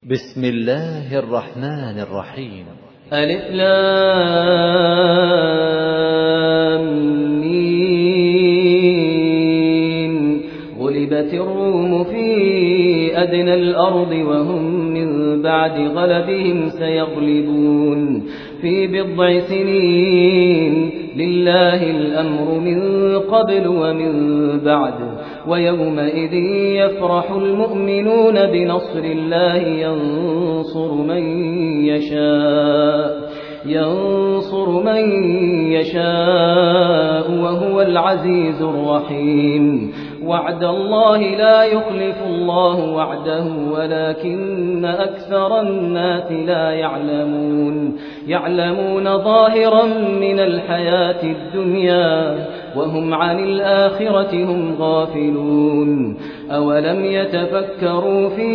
بسم الله الرحمن الرحيم. ألف لام ميم. غلبت الروم في أدنى الأرض وهم من بعد غلبهم سيغلبون في بضع سنين. لله الأمر من قبل ومن بعد ويومئذ يفرح المؤمنون بنصر الله ينصر من يشاء وهو العزيز الرحيم. وعد الله لا يخلف الله وعده ولكن أكثر الناس لا يعلمون ظاهرا من الحياة الدنيا وهم عن الآخرة هم غافلون. أولم يتفكروا في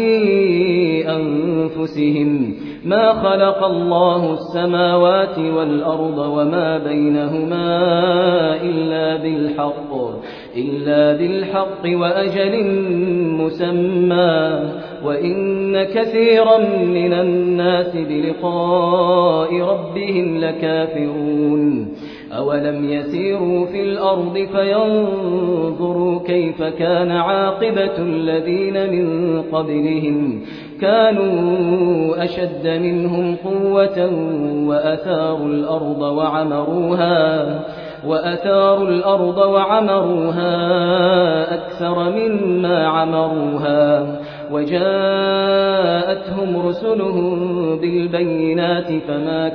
أنفسهم ما خلق الله السماوات والأرض وما بينهما إلا بالحق وأجل مسمى وإن كثيرا من الناس بلقاء ربهم لكافرون. أولم يسيروا في الأرض فينظروا كيف كان عاقبة الذين من قبلهم كانوا أشد منهم قوة وأثاروا الأرض وعمروها أكثر مما عمروها وجاءتهم رسلهم بالبينات فما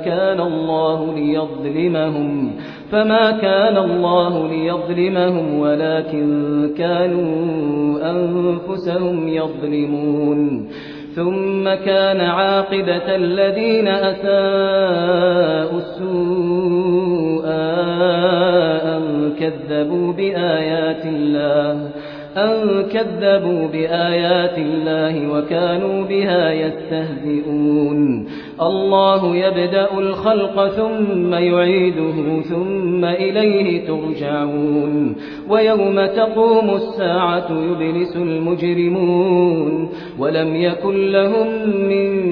كان الله ليظلمهم ولكن كانوا أنفسهم يظلمون. ثم كان عاقبة الذين أساءوا السوء أن كذبوا بآيات الله وكانوا بها يستهزئون. الله يبدأ الخلق ثم يعيده ثم إليه ترجعون. ويوم تقوم الساعة يبلس المجرمون ولم يكن لهم من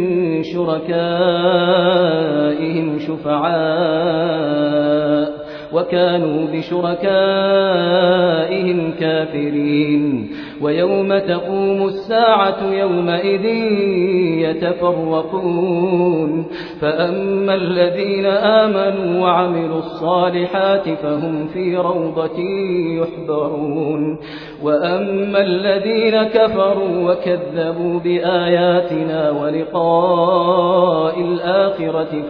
شركائهم شفعاء وكانوا بشركائهم كافرين. ويوم تقوم الساعة يومئذ يتفرقون فأما الذين آمنوا وعملوا الصالحات فهم في روضة يحبرون وأما الذين كفروا وكذبوا بآياتنا ولقاء الآخرة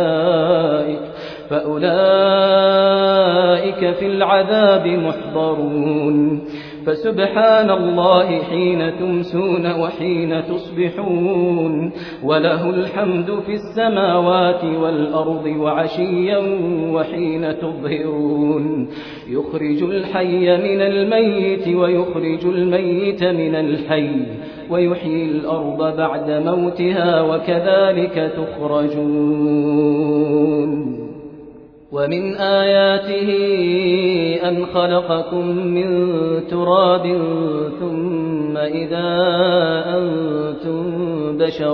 فأولئك في العذاب محضرون. فسبحان الله حين تمسون وحين تصبحون وله الحمد في السماوات والأرض وعشيا وحين تظهرون. يخرج الحي من الميت ويخرج الميت من الحي ويحيي الأرض بعد موتها وكذلك تخرجون. ومن آياته أن خلقكم من تراب ثم إذا أنتم بشر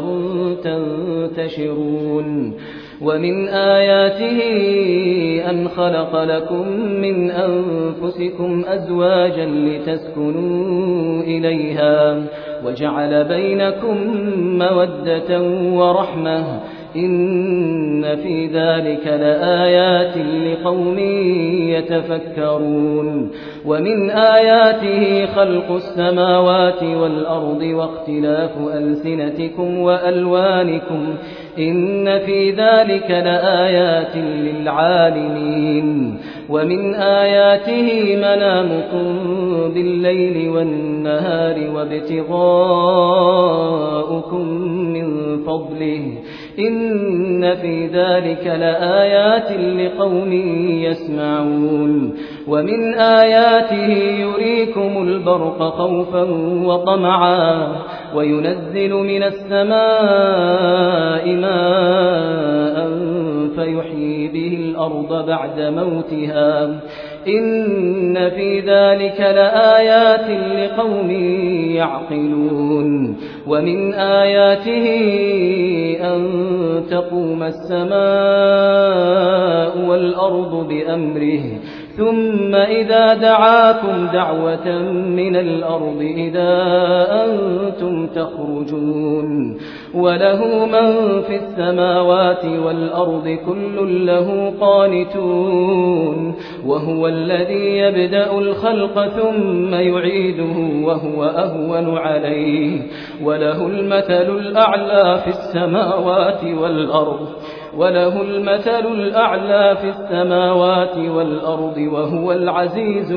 تنتشرون. ومن آياته أن خلق لكم من أنفسكم أزواجا لتسكنوا إليها وجعل بينكم مودة ورحمة إن في ذلك لآيات لقوم يتفكرون. ومن آياته خلق السماوات والأرض واختلاف ألسنتكم وألوانكم إن في ذلك لآيات للعالمين. ومن آياته منامكم بالليل والنهار وابتغاؤكم من فضله إن في ذلك لآيات لقوم يسمعون. ومن آياته يريكم البرق خوفا وطمعا وينزل من السماء ماء يحيي به الأرض بعد موتها إن في ذلك لآيات لقوم يعقلون ومن آياته أن تقوم السماء والأرض بأمره ثم إذا دعاكم دعوة من الأرض إذا أنتم تخرجون وله من في السماوات والأرض كل له قانتون وهو الذي يبدأ الخلق ثم يعيده وهو أهون عليه وله المثل الأعلى في السماوات والأرض وهو العزيز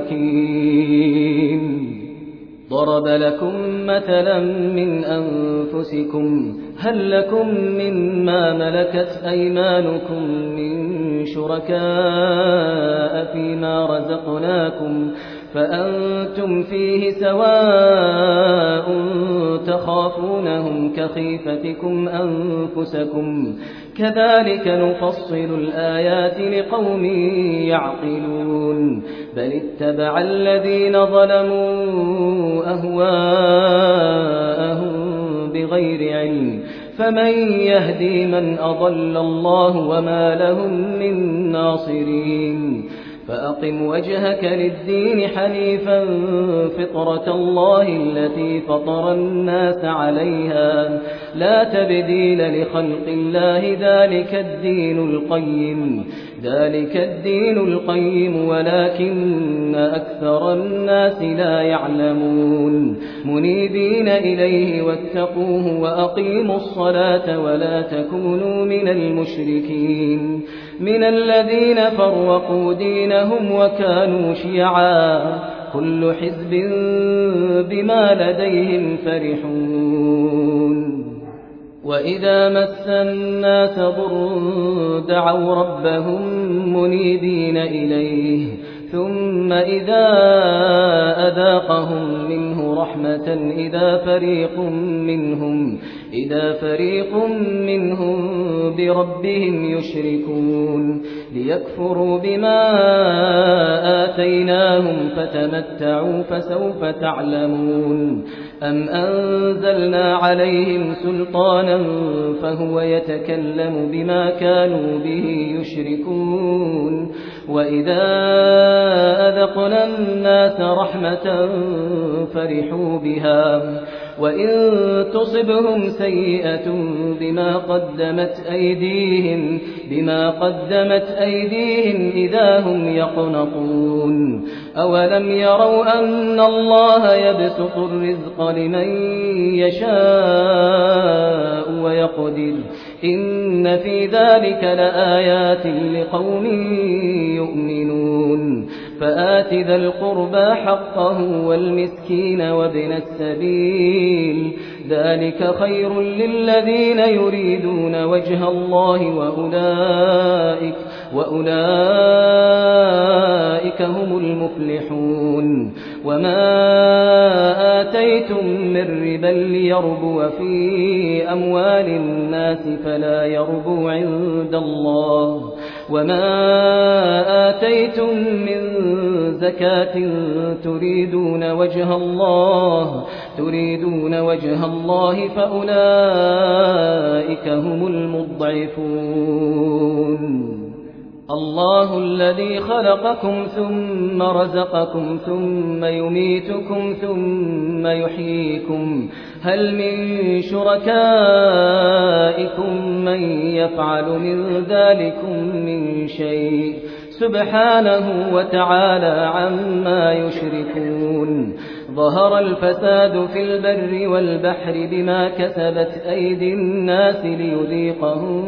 الحكيم ضرب لكم مثلا من أنفسكم هل لكم مما ملكت أيمانكم من شركاء فيما رزقناكم فأنتم فيه سواء تخافونهم كخيفتكم أنفسكم كذلك نفصل الآيات لقوم يعقلون بل اتبع الذين ظلموا أهواءهم بغير علم فمن يهدي من أضل الله وما لهم من ناصرين فأقم وجهك للدين حنيفا فطرة الله التي فطر الناس عليها لا تبديل لخلق الله ذلك الدين القيم ولكن أكثر الناس لا يعلمون منيبين إليه واتقوه وأقيموا الصلاة ولا تكونوا من المشركين من الذين فرقوا دينهم وكانوا شيعا كل حزب بما لديهم فرحون وإذا مس الناس ضر دعوا ربهم منيبين إليه ثم إذا أذاقهم منه رحمة إذا فريق منهم بربهم يشركون ليكفروا بما آتيناهم فتمتعوا فسوف تعلمون أم أنزلنا عليهم سلطانا فهو يتكلم بما كانوا به يشركون وإذا أذقنا الناس رحمة فرحوا بها وإن تصبهم سيئة بما قدمت أيديهم إذا هم يقنطون أولم يروا أن الله يبسط الرزق لمن يشاء ويقدر إن في ذلك لآيات لقوم يؤمنون فآت ذا القربى حقه والمسكين وابن السبيل ذلك خير للذين يريدون وجه الله وأولئك هم المفلحون وما آتيتم من ربا ليربو في أموال الناس فلا يربو عند الله وما آتيتم من زكاة تريدون وجه الله فأولئك هم المضعفون الله الذي خلقكم ثم رزقكم ثم يميتكم ثم يحييكم هل من شركائكم من يفعل من ذلكم من شيء سبحانه وتعالى عما يشركون ظهر الفساد في البر والبحر بما كسبت أيدي الناس ليذيقهم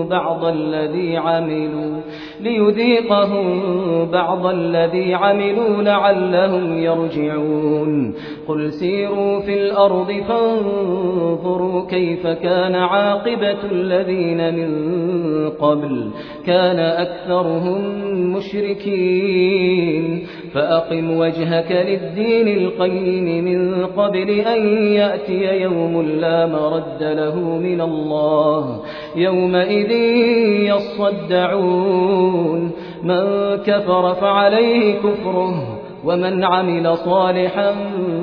بعض الذي عملوا لعلهم يرجعون قل سيروا في الأرض فانظروا كيف كان عاقبة الذين من قبل كان أكثرهم مشركين فأقم وجهك للدين القيم من قبل أن يأتي يوم لا مرد له من الله يومئذ يصدعون من كفر فعليه كفره ومن عمل صالحا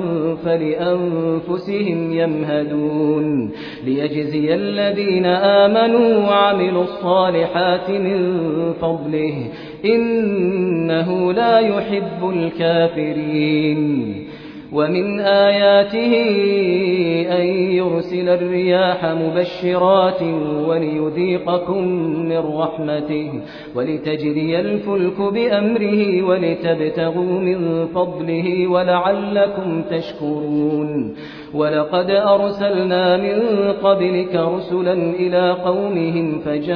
فلأنفسهم يمهدون ليجزي الذين آمنوا وعملوا الصالحات من فضله إنه لا يحب الكافرين ومن آياته أن يرسل الرياح مبشرات وليذيقكم من رحمته ولتجري الفلك بأمره ولتبتغوا من فضله ولعلكم تشكرون ولقد أرسلنا من قبلك رسلا إلى قومهم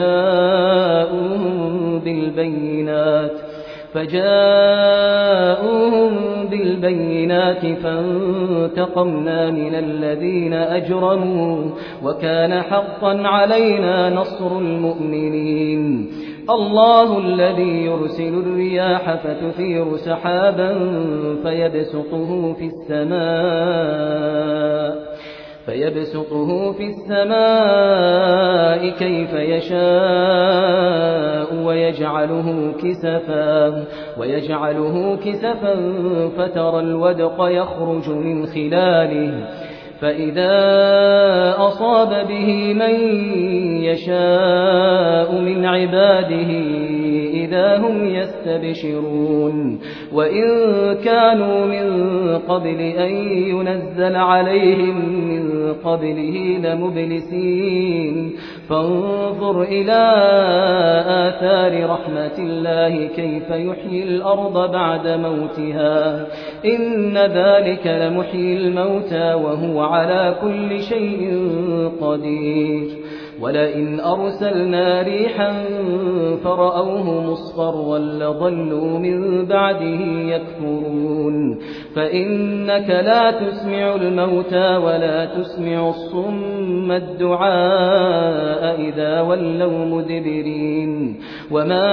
فجاءوهم بالبينات فانتقمنا من الذين أجرموا وكان حقا علينا نصر المؤمنين الله الذي يرسل الرياح فتثير سحابا فيبسطه في السماء كيف يشاء ويجعله كسفا فترى الودق يخرج من خلاله فإذا أصاب به من يشاء من عباده إذا هم يستبشرون وإن كانوا من قبل أن ينزل عليهم من قبله لمبلسين فانظر إلى آثار رحمة الله كيف يحيي الأرض بعد موتها إن ذلك لمحيي الموتى وهو على كل شيء قدير ولئن أرسلنا ريحا فرأوه مصفرا لظلوا من بعده يكفرون فإنك لا تسمع الموتى ولا تسمع الصم الدعاء إذا ولوا مدبرين وما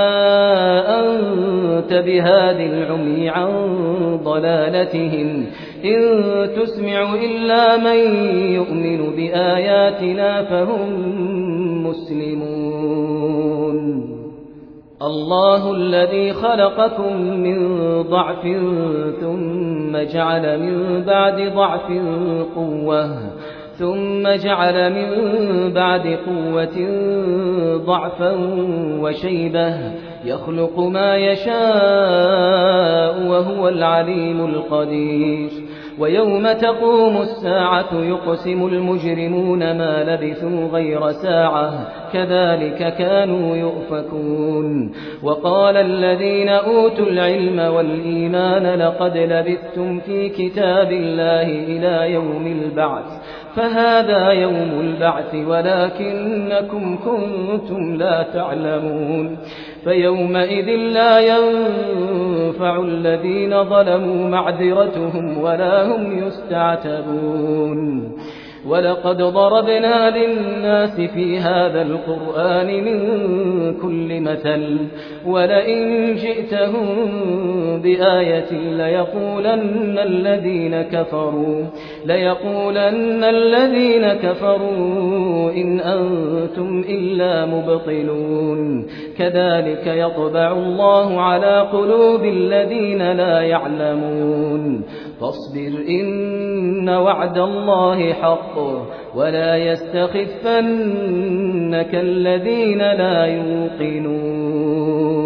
أنت بهاد العمي عن ضلالتهم إن تسمع إلا من يؤمن بآياتنا فهم مسلمون الله الذي خلقكم من ضعف ثم جعل من بعد ضعف قوة ثم جعل من بعد قوة ضعفا وشيبة يخلق ما يشاء وهو العليم القدير ويوم تقوم الساعة يقسم المجرمون ما لبثوا غير ساعة كذلك كانوا يؤفكون وقال الذين أوتوا العلم والإيمان لقد لبثتم في كتاب الله إلى يوم البعث فهذا يوم البعث ولكنكم كنتم لا تعلمون فيومئذ لا ينفع الذين ظلموا معذرتهم ولا هم يستعتبون ولقد ضربنا للناس في هذا القرآن من كل مثل ولئن جئتهم بآية ليقولن الذين كفروا إن أنتم إلا مبطلون كذلك يطبع الله على قلوب الذين لا يعلمون فاصبر إن وعد الله حق ولا يستخفنك الذين لا يوقنون